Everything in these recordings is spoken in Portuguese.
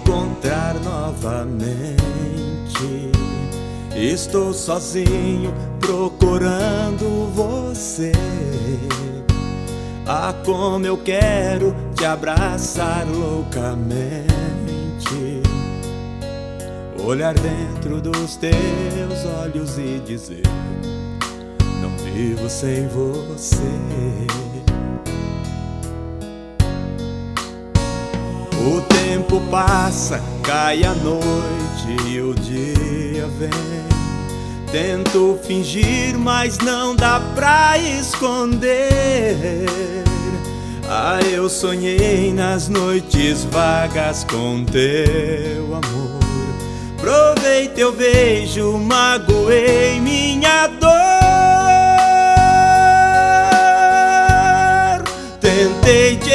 encontrar novamente. Estou sozinho procurando você. Ah, como eu quero te abraçar loucamente, olhar dentro dos teus olhos e dizer: não vivo sem você. O tempo passa, cai a noite e o dia vem. Tento fingir, mas não dá pra esconder. Ah, eu sonhei nas noites vagas com teu amor. Provei teu beijo, magoei minha dor. Tentei te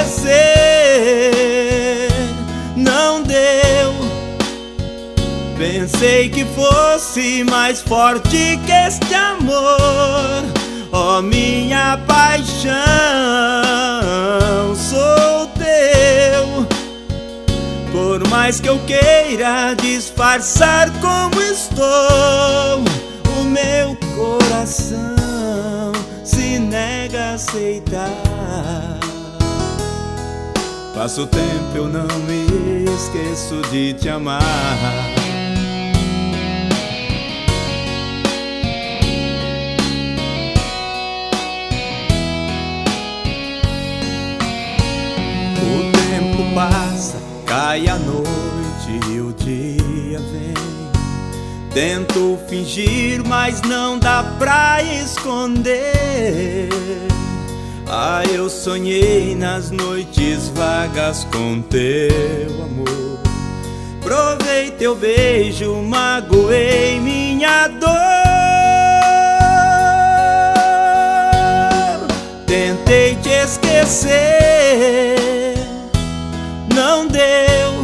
esquecer, não deu. Pensei que fosse mais forte que este amor. Oh, minha paixão, sou teu. Por mais que eu queira disfarçar como estou, o meu coração se nega a aceitar. Passa o tempo, eu não me esqueço de te amar. O tempo passa, cai a noite e o dia vem. Tento fingir, mas não dá pra esconder. Ah, eu sonhei nas noites vagas com teu amor. Provei teu beijo, magoei minha dor. Tentei te esquecer, não deu.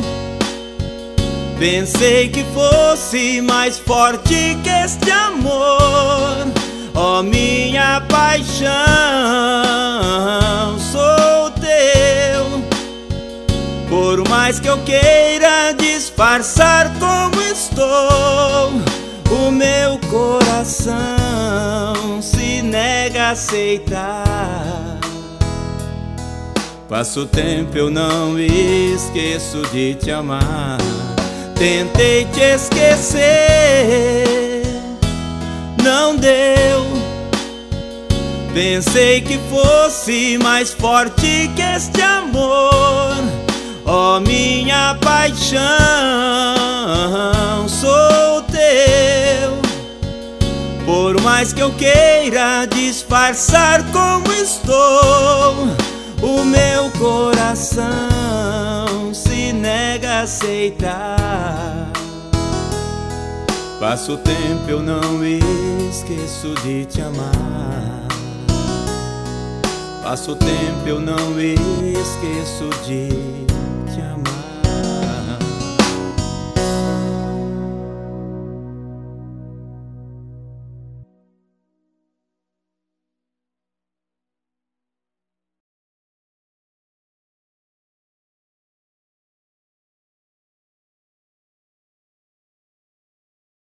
Pensei que fosse mais forte que este amor. Oh, minha paixão, sou teu. Por mais que eu queira disfarçar como estou, o meu coração se nega a aceitar. Passa o tempo, eu não esqueço de te amar. Tentei te esquecer, não deu. Pensei que fosse mais forte que este amor. Oh, minha paixão, sou teu. Por mais que eu queira disfarçar como estou, o meu coração se nega a aceitar. Passa o tempo, eu não esqueço de te amar. Passa o tempo, eu não esqueço de